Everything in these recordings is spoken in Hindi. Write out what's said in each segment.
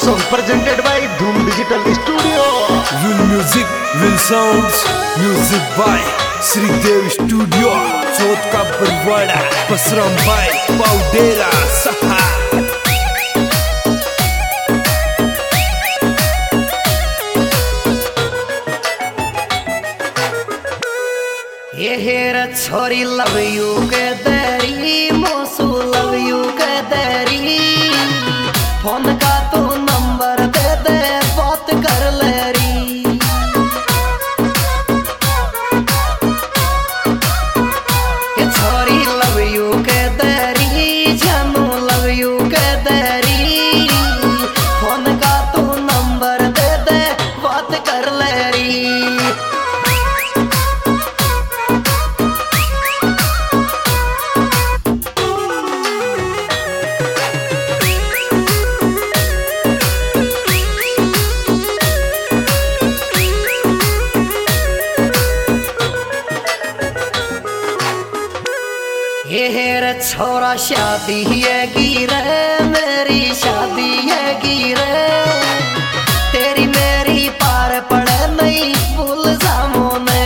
song presented by Dhoom Digital Studio. Will music, will sounds, music by Sridev Studio. चौथ का बरवाड़ा पसरम भाई पाउडेरा सहा। ये हेर छोरी लव यू के तेरी मोसू लव यू के तेरी फोन का तू नंबर दे दे बात कर ले री। ये छोरी लव यू के तेरी जानू लव यू के तेरी फोन का तू नंबर दे दे बात कर ले री। ये रे छोरा शादी है गिरे मेरी शादी है गिरे तेरी मेरी पार पड़े नहीं भूल जामो ने।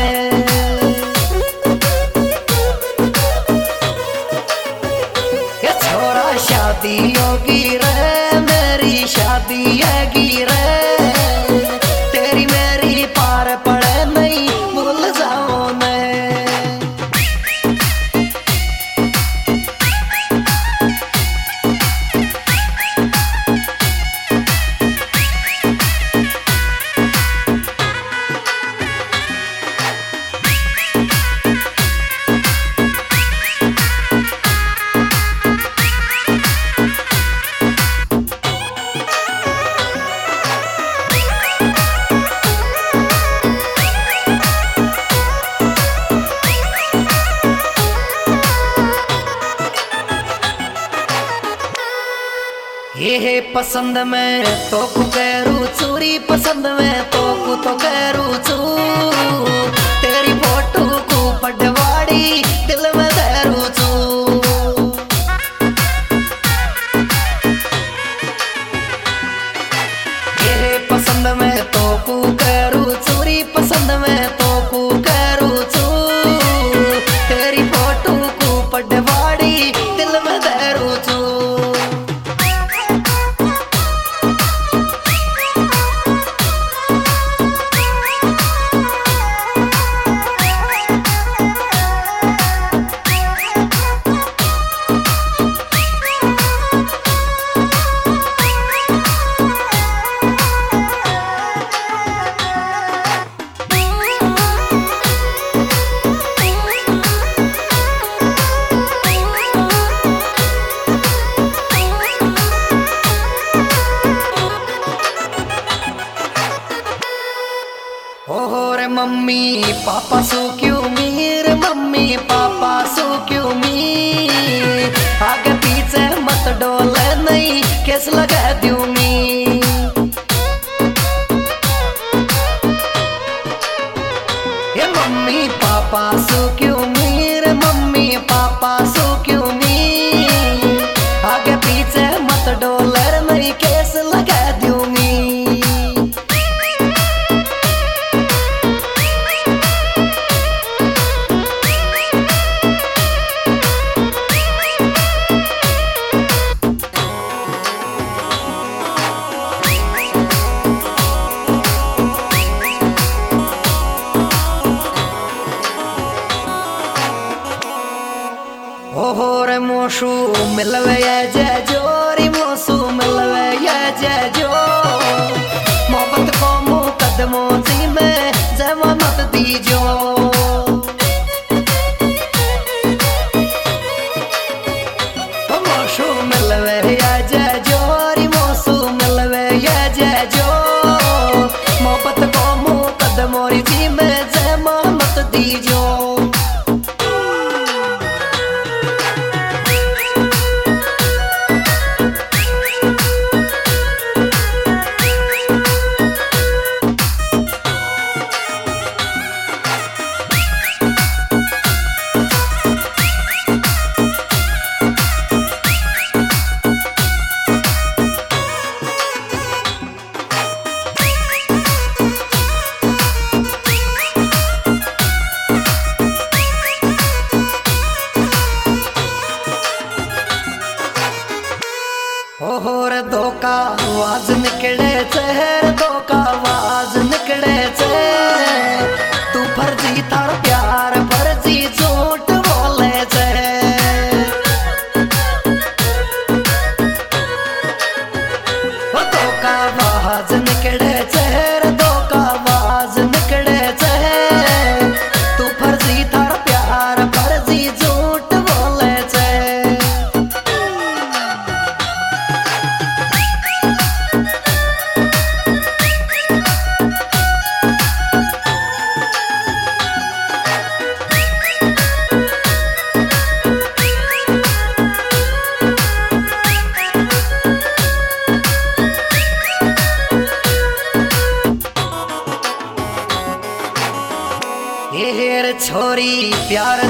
ये छोरा शादी होगी रे मेरी शादी है गिरे तेरी मेरी पार पड़े नहीं भूल जाओ ने। ये पसंद में तो कु करू चूरी पसंद में तो कु तो करू चू तेरी फोटो को पटवाड़ी दिल में धरू चू। ये पसंद में तो कु करू चूरी पसंद में तो कु करू चू तेरी फोटो को पटवाड़ी दिल में धरू चू। ओहो रे मम्मी पापा सो क्यों मीर मम्मी पापा सो क्यों मीर आगे पीछे मत डोले नहीं कैस लगा दूं मी। ये मम्मी पापा सो क्यों मीर मम्मी पापा सो क्यों मीर आगे पीछे मत डोले नहीं कैस लगा दूं मी। ओहो रे मोशू मिलवे ये जजो रे मोशू मिलवे ये जजो मोहब्बत को मुकदमों सी में जमानत दीजो। मोशू मिलवे ये जजो रे मोशू मिलवे ये जजो मोहब्बत को मुकदमों सी में जमानत दीजो। और धोखा आवाज निकले चेहर धोखा आवाज निकले चे तू फर्जी थार प्यार फर्जी झूठ बोले चे धोखा आवाज निकले चेहर धोखा आवाज निकले चे तू फर्जी थार प्यार फर्जी झूठ बोले चे हेर छोरी प्यार